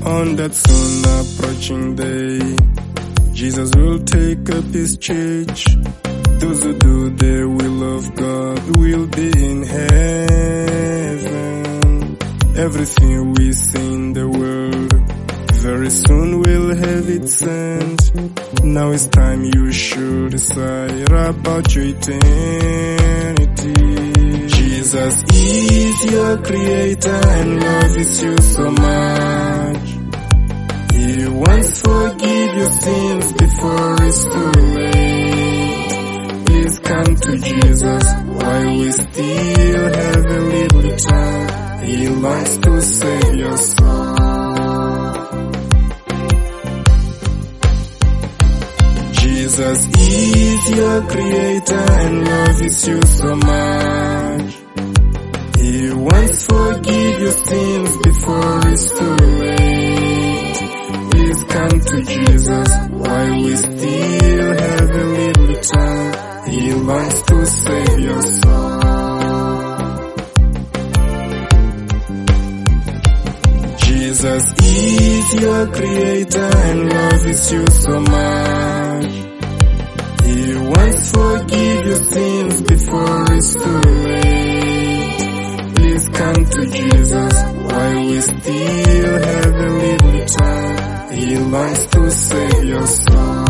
On that soon approaching day, Jesus will take up his church. Those who do the will of God will be in heaven. Everything we see in the world very soon will have its end. Now it's time you should decide about your eternity. Jesus is your creator and loves you so much. He wants to forgive your sins before it's too late. Please come to Jesus while we still have a little time. He longs to save your soul. Jesus is your creator and loves you so much. He wants to forgive your sins before it's too late. Please come to Jesus while we still have a little time. He longs to save your soul. Jesus is your creator and loves you so much. He wants to forgive your sins before it's too late. Please come to Jesus while we still have a little time. He longs to save your soul.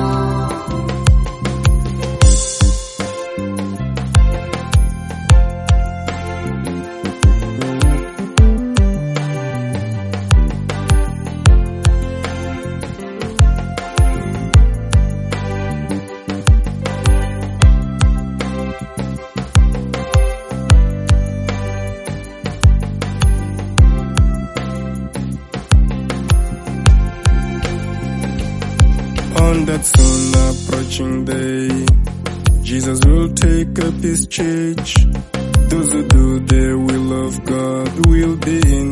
On that soon approaching day, Jesus will take up his church. Those who do the will of God will be in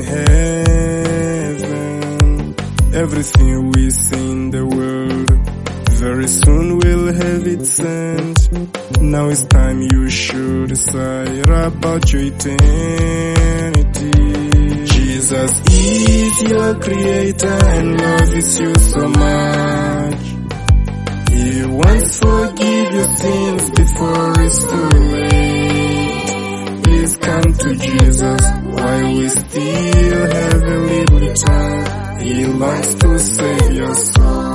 heaven. Everything we see in the world very soon will have its end. Now it's time you should decide about your eternity. Jesus is your creator and loves you so much. He wants to forgive your sins before it's too late. Please come to Jesus while we still have a little time. He longs to save your soul.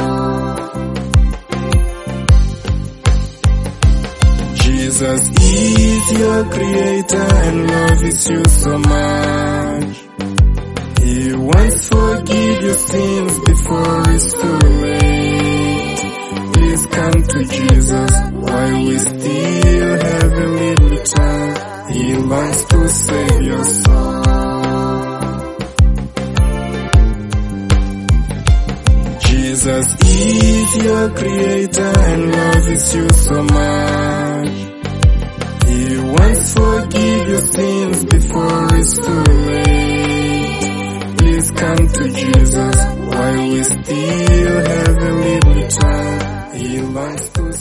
Jesus is your creator and loves you so much. He wants to forgive your sins before it's too late. Please come to Jesus while we still have a little time. He longs to save your soul. Jesus is your creator and loves you so much. He wants to forgive your sins before it's too late. Please come to Jesus while we still have a little time. He longs to